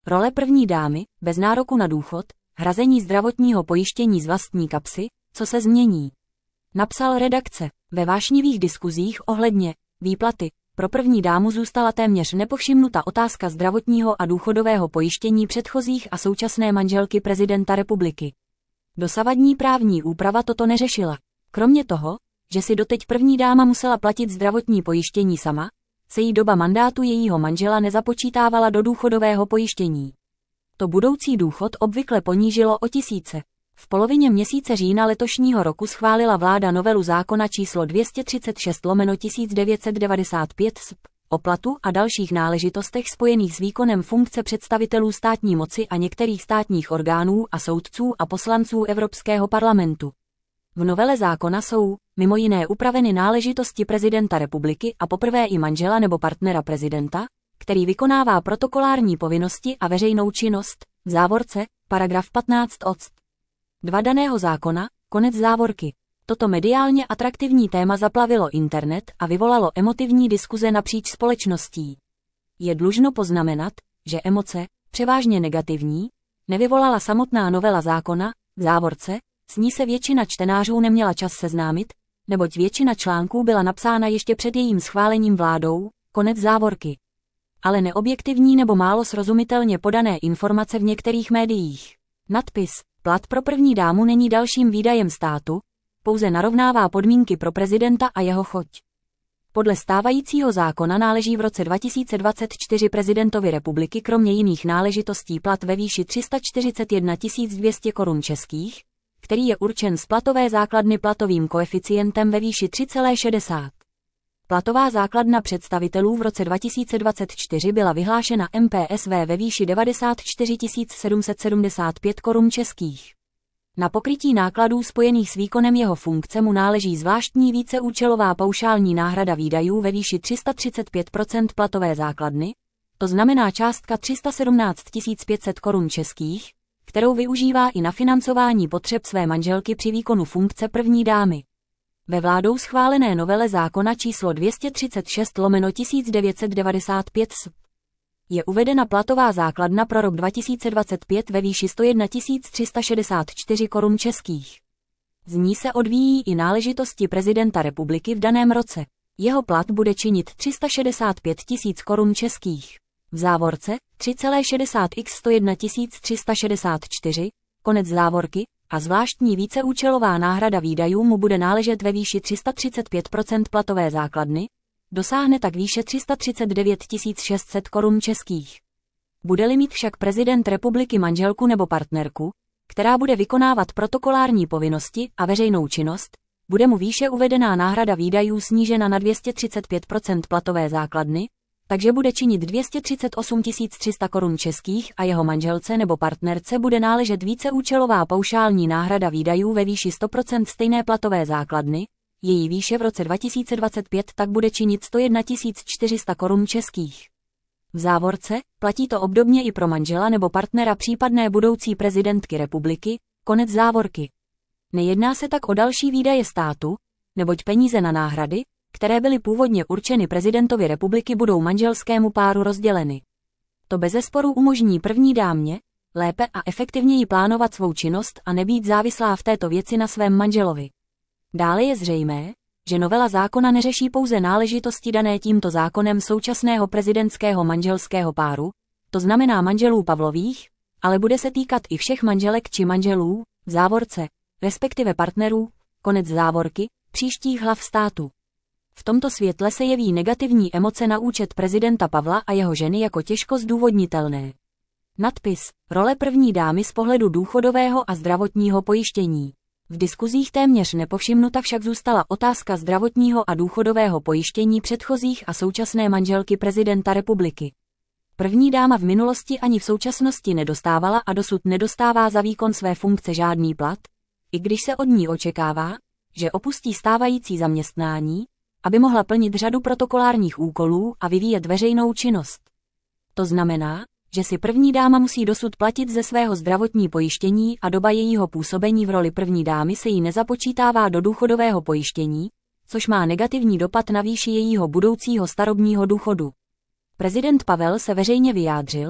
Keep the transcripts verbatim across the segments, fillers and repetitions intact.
Role první dámy, bez nároku na důchod, hrazení zdravotního pojištění z vlastní kapsy, co se změní. Napsal redakce. Ve vášnivých diskuzích ohledně výplaty pro první dámu zůstala téměř nepovšimnuta otázka zdravotního a důchodového pojištění předchozích a současné manželky prezidenta republiky. Dosavadní právní úprava toto neřešila. Kromě toho, že si doteď první dáma musela platit zdravotní pojištění sama, se jí doba mandátu jejího manžela nezapočítávala do důchodového pojištění. To budoucí důchod obvykle ponížilo o tisíce. V polovině měsíce října letošního roku schválila vláda novelu zákona číslo dvě stě třicet šest lomeno tisíc devět set devadesát pět S P o platu a dalších náležitostech spojených s výkonem funkce představitelů státní moci a některých státních orgánů a soudců a poslanců Evropského parlamentu. V novele zákona jsou, mimo jiné, upraveny náležitosti prezidenta republiky a poprvé i manžela nebo partnera prezidenta, který vykonává protokolární povinnosti a veřejnou činnost, v závorce, paragraf patnáct odst. dva daného zákona, konec závorky. Toto mediálně atraktivní téma zaplavilo internet a vyvolalo emotivní diskuze napříč společností. Je dlužno poznamenat, že emoce, převážně negativní, nevyvolala samotná novela zákona, v závorce, s ní se většina čtenářů neměla čas seznámit, neboť většina článků byla napsána ještě před jejím schválením vládou, konec závorky. Ale neobjektivní nebo málo srozumitelně podané informace v některých médiích. Nadpis: Plat pro první dámu není dalším výdajem státu, pouze narovnává podmínky pro prezidenta a jeho choť. Podle stávajícího zákona náleží v roce dva tisíce dvacet čtyři prezidentovi republiky kromě jiných náležitostí plat ve výši tři sta čtyřicet jedna tisíc dvě stě korun českých, který je určen z platové základny platovým koeficientem ve výši tři celá šedesát. Platová základna představitelů v roce dva tisíce dvacet čtyři byla vyhlášena M P S V ve výši devadesát čtyři tisíc sedm set sedmdesát pět korun českých. Na pokrytí nákladů spojených s výkonem jeho funkce mu náleží zvláštní víceúčelová paušální náhrada výdajů ve výši tři sta třicet pět procent platové základny, to znamená částka tři sta sedmnáct tisíc pět set korun českých, kterou využívá i na financování potřeb své manželky při výkonu funkce první dámy. Ve vládou schválené novele zákona číslo dvě stě třicet šest lomeno tisíc devět set devadesát pět S P je uvedena platová základna pro rok dva tisíce dvacet pět ve výši sto jedna tisíc tři sta šedesát čtyři korun českých. Z ní se odvíjí i náležitosti prezidenta republiky v daném roce. Jeho plat bude činit tři sta šedesát pět tisíc korun českých. V závorce tři celá šedesát x sto jedna tisíc tři sta šedesát čtyři, konec závorky, a zvláštní víceúčelová náhrada výdajů mu bude náležet ve výši tři sta třicet pět procent platové základny, dosáhne tak výše tři sta třicet devět tisíc šest set korun českých. Bude-li mít však prezident republiky manželku nebo partnerku, která bude vykonávat protokolární povinnosti a veřejnou činnost, bude mu výše uvedená náhrada výdajů snížena na dvě stě třicet pět procent platové základny, takže bude činit dvě stě třicet osm tisíc tři sta korun českých a jeho manželce nebo partnerce bude náležet víceúčelová paušální náhrada výdajů ve výši sto procent stejné platové základny, její výše v roce dva tisíce dvacet pět tak bude činit sto jedna tisíc čtyři sta korun českých. V závorce platí to obdobně i pro manžela nebo partnera případné budoucí prezidentky republiky, konec závorky. Nejedná se tak o další výdaje státu, neboť peníze na náhrady, které byly původně určeny prezidentovi republiky, budou manželskému páru rozděleny. To bezesporu umožní první dámě lépe a efektivněji plánovat svou činnost a nebýt závislá v této věci na svém manželovi. Dále je zřejmé, že novela zákona neřeší pouze náležitosti dané tímto zákonem současného prezidentského manželského páru, to znamená manželů Pavlových, ale bude se týkat i všech manželek či manželů, v závorce, respektive partnerů, konec závorky, příštích hlav státu. V tomto světle se jeví negativní emoce na účet prezidenta Pavla a jeho ženy jako těžko zdůvodnitelné. Nadpis: Role první dámy z pohledu důchodového a zdravotního pojištění. V diskuzích téměř nepovšimnuta však zůstala otázka zdravotního a důchodového pojištění předchozích a současné manželky prezidenta republiky. První dáma v minulosti ani v současnosti nedostávala a dosud nedostává za výkon své funkce žádný plat, i když se od ní očekává, že opustí stávající zaměstnání, aby mohla plnit řadu protokolárních úkolů a vyvíjet veřejnou činnost. To znamená, že si první dáma musí dosud platit ze svého zdravotní pojištění a doba jejího působení v roli první dámy se jí nezapočítává do důchodového pojištění, což má negativní dopad na výši jejího budoucího starobního důchodu. Prezident Pavel se veřejně vyjádřil,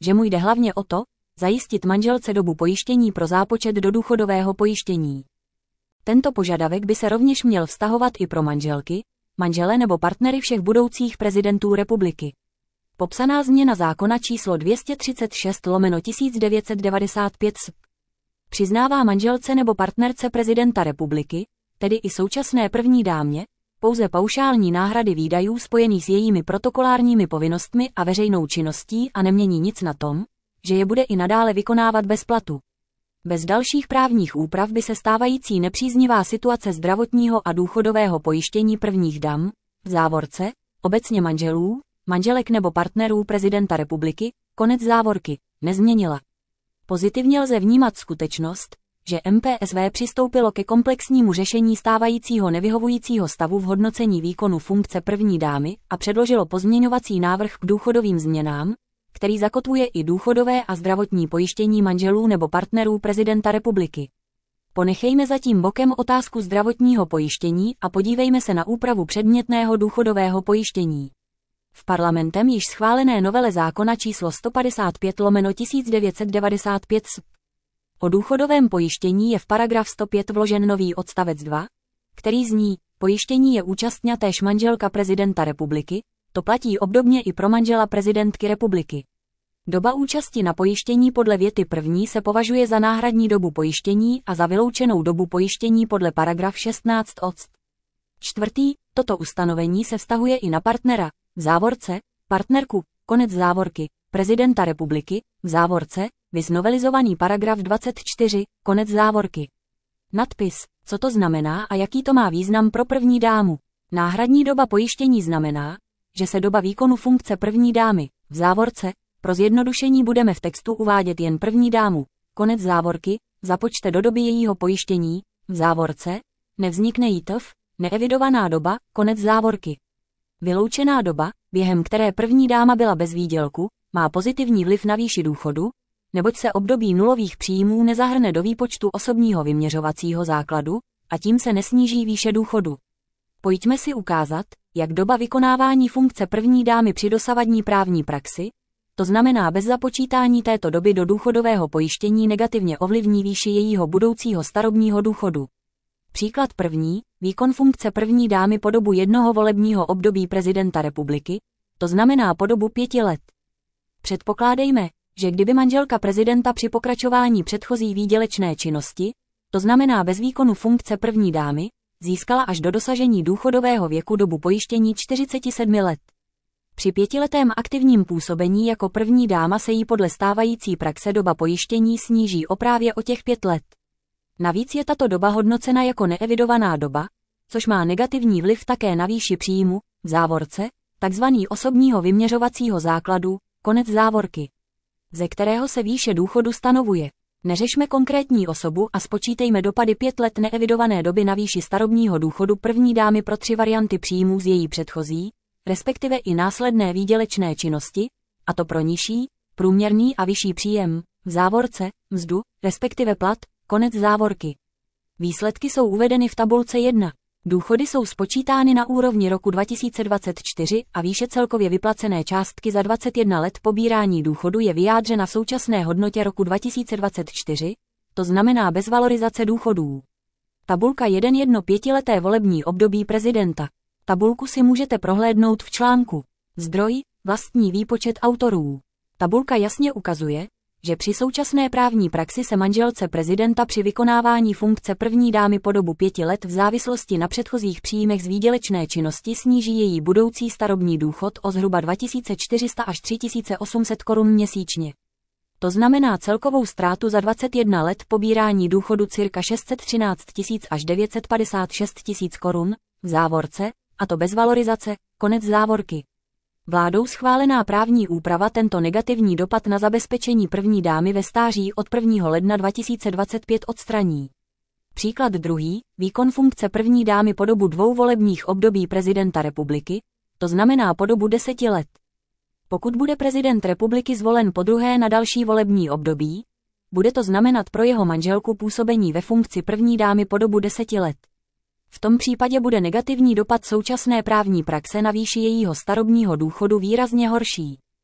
že mu jde hlavně o to, zajistit manželce dobu pojištění pro zápočet do důchodového pojištění. Tento požadavek by se rovněž měl vztahovat i pro manželky, manžele nebo partnery všech budoucích prezidentů republiky. Popsaná změna zákona číslo dvě stě třicet šest lomeno tisíc devět set devadesát pět S P přiznává manželce nebo partnerce prezidenta republiky, tedy i současné první dámě, pouze paušální náhrady výdajů spojených s jejími protokolárními povinnostmi a veřejnou činností a nemění nic na tom, že je bude i nadále vykonávat bez platu. Bez dalších právních úprav by se stávající nepříznivá situace zdravotního a důchodového pojištění prvních dam, v závorce, obecně manželů, manželek nebo partnerů prezidenta republiky, konec závorky, nezměnila. Pozitivně lze vnímat skutečnost, že M P S V přistoupilo ke komplexnímu řešení stávajícího nevyhovujícího stavu v hodnocení výkonu funkce první dámy a předložilo pozměňovací návrh k důchodovým změnám, který zakotvuje i důchodové a zdravotní pojištění manželů nebo partnerů prezidenta republiky. Ponechejme zatím bokem otázku zdravotního pojištění a podívejme se na úpravu předmětného důchodového pojištění. V parlamentem již schválené novele zákona číslo sto padesát pět lomeno tisíc devět set devadesát pět S P o důchodovém pojištění je v paragraf sto pět vložen nový odstavec dva, který zní: pojištění je účastňa též manželka prezidenta republiky, to platí obdobně i pro manžela prezidentky republiky. Doba účasti na pojištění podle věty první se považuje za náhradní dobu pojištění a za vyloučenou dobu pojištění podle paragraf šestnáct odst. Čtvrtý, toto ustanovení se vztahuje i na partnera, v závorce, partnerku, konec závorky, prezidenta republiky, v závorce, viz novelizovaný paragraf dvacet čtyři, konec závorky. Nadpis, co to znamená a jaký to má význam pro první dámu. Náhradní doba pojištění znamená, že se doba výkonu funkce první dámy, v závorce, pro zjednodušení budeme v textu uvádět jen první dámu, konec závorky, započte do doby jejího pojištění, v závorce, nevznikne jí T F, neevidovaná doba, konec závorky. Vyloučená doba, během které první dáma byla bez výdělku, má pozitivní vliv na výši důchodu, neboť se období nulových příjmů nezahrne do výpočtu osobního vyměřovacího základu a tím se nesníží výše důchodu. Pojďme si ukázat, jak doba vykonávání funkce první dámy při dosavadní právní praxi, to znamená bez započítání této doby do důchodového pojištění, negativně ovlivní výši jejího budoucího starobního důchodu. Příklad první, výkon funkce první dámy po dobu jednoho volebního období prezidenta republiky, to znamená po dobu pěti let. Předpokládejme, že kdyby manželka prezidenta při pokračování předchozí výdělečné činnosti, to znamená bez výkonu funkce první dámy, získala až do dosažení důchodového věku dobu pojištění čtyřicet sedm let. Při pětiletém aktivním působení jako první dáma se jí podle stávající praxe doba pojištění sníží o právě o těch pět let. Navíc je tato doba hodnocena jako neevidovaná doba, což má negativní vliv také na výši příjmu, v závorce, takzvaný osobního vyměřovacího základu, konec závorky, ze kterého se výše důchodu stanovuje. Neřešme konkrétní osobu a spočítejme dopady pět let neevidované doby na výši starobního důchodu první dámy pro tři varianty příjmů z její předchozí, respektive i následné výdělečné činnosti, a to pro nižší, průměrný a vyšší příjem, v závorce, mzdu, respektive plat, konec závorky. Výsledky jsou uvedeny v tabulce jedna. Důchody jsou spočítány na úrovni roku dva tisíce dvacet čtyři a výše celkově vyplacené částky za dvacet jedna let pobírání důchodu je vyjádřena v současné hodnotě roku dva tisíce dvacet čtyři, to znamená bez valorizace důchodů. Tabulka jedna jedno pětileté volební období prezidenta. Tabulku si můžete prohlédnout v článku. Zdroj, vlastní výpočet autorů. Tabulka jasně ukazuje, že při současné právní praxi se manželce prezidenta při vykonávání funkce první dámy po dobu pěti let v závislosti na předchozích příjmech z výdělečné činnosti sníží její budoucí starobní důchod o zhruba dva tisíce čtyři sta až tři tisíce osm set korun měsíčně. To znamená celkovou ztrátu za dvacet jedna let pobírání důchodu cirka šest set třináct tisíc až devět set padesát šest tisíc korun, v závorce, a to bez valorizace, konec závorky. Vládou schválená právní úprava tento negativní dopad na zabezpečení první dámy ve stáří od prvního ledna dva tisíce dvacet pět odstraní. Příklad druhý, výkon funkce první dámy po dobu dvou volebních období prezidenta republiky, to znamená po dobu deseti let. Pokud bude prezident republiky zvolen podruhé na další volební období, bude to znamenat pro jeho manželku působení ve funkci první dámy po dobu deseti let. V tom případě bude negativní dopad současné právní praxe na výši jejího starobního důchodu výrazně horší.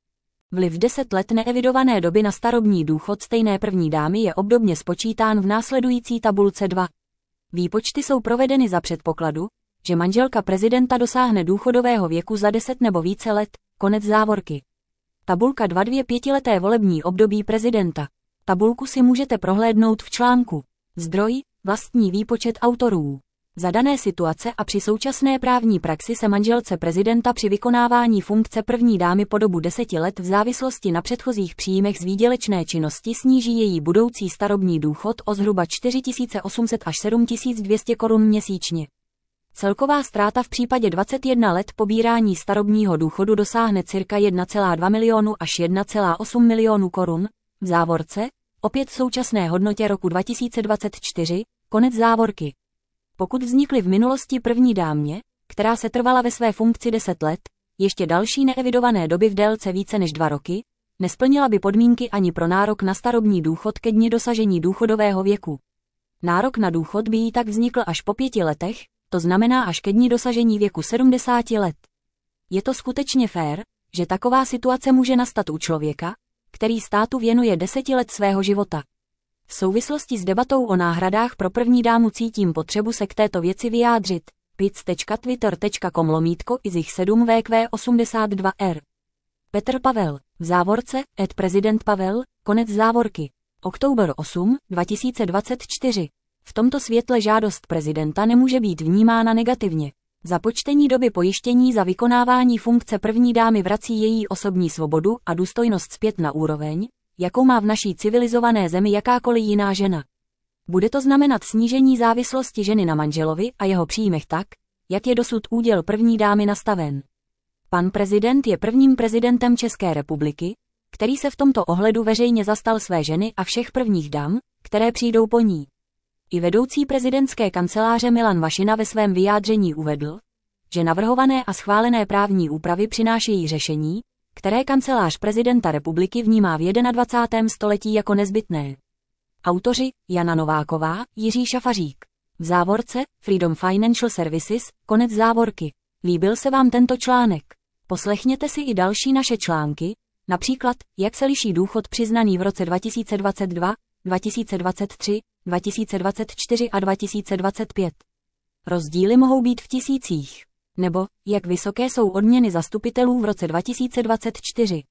Vliv deset let neevidované doby na starobní důchod stejné první dámy je obdobně spočítán v následující tabulce dva. Výpočty jsou provedeny za předpokladu, že manželka prezidenta dosáhne důchodového věku za deset nebo více let, konec závorky. Tabulka dva dvě pětileté volební období prezidenta. Tabulku si můžete prohlédnout v článku. Zdroj, vlastní výpočet autorů. Za dané situace a při současné právní praxi se manželce prezidenta při vykonávání funkce první dámy po dobu deseti let v závislosti na předchozích příjmech z výdělečné činnosti sníží její budoucí starobní důchod o zhruba čtyři tisíce osm set až sedm tisíc dvě stě korun měsíčně. Celková ztráta v případě dvacet jedna let pobírání starobního důchodu dosáhne cirka jedna celá dva milionu až jedna celá osm milionu korun, v závorce, opět v současné hodnotě roku dva tisíce dvacet čtyři, konec závorky. Pokud vznikly v minulosti první dámě, která se trvala ve své funkci deset let, ještě další neevidované doby v délce více než dva roky, nesplnila by podmínky ani pro nárok na starobní důchod ke dni dosažení důchodového věku. Nárok na důchod by jí tak vznikl až po pěti letech, to znamená až ke dni dosažení věku sedmdesáti let. Je to skutečně fér, že taková situace může nastat u člověka, který státu věnuje deseti let svého života. V souvislosti s debatou o náhradách pro první dámu cítím potřebu se k této věci vyjádřit. pic tečka twitter tečka com lomítko izich sedm V Q osmdesát dva R. Petr Pavel, v závorce, ed prezident Pavel, konec závorky. oktober osmého dva tisíce dvacet čtyři. V tomto světle žádost prezidenta nemůže být vnímána negativně. Započtení doby pojištění za vykonávání funkce první dámy vrací její osobní svobodu a důstojnost zpět na úroveň, jakou má v naší civilizované zemi jakákoliv jiná žena. Bude to znamenat snížení závislosti ženy na manželovi a jeho příjmech tak, jak je dosud úděl první dámy nastaven. Pan prezident je prvním prezidentem České republiky, který se v tomto ohledu veřejně zastal své ženy a všech prvních dam, které přijdou po ní. I vedoucí prezidentské kanceláře Milan Vašina ve svém vyjádření uvedl, že navrhované a schválené právní úpravy přinášejí řešení, které kancelář prezidenta republiky vnímá v jednadvacátém století jako nezbytné. Autoři Jana Nováková, Jiří Šafařík. V závorce Freedom Financial Services, konec závorky. Líbil se vám tento článek? Poslechněte si i další naše články, například, jak se liší důchod přiznaný v roce dva tisíce dvacet dva, dva tisíce dvacet tři, dva tisíce dvacet čtyři a dva tisíce dvacet pět. Rozdíly mohou být v tisících. Nebo, jak vysoké jsou odměny zastupitelů v roce dva tisíce dvacet čtyři.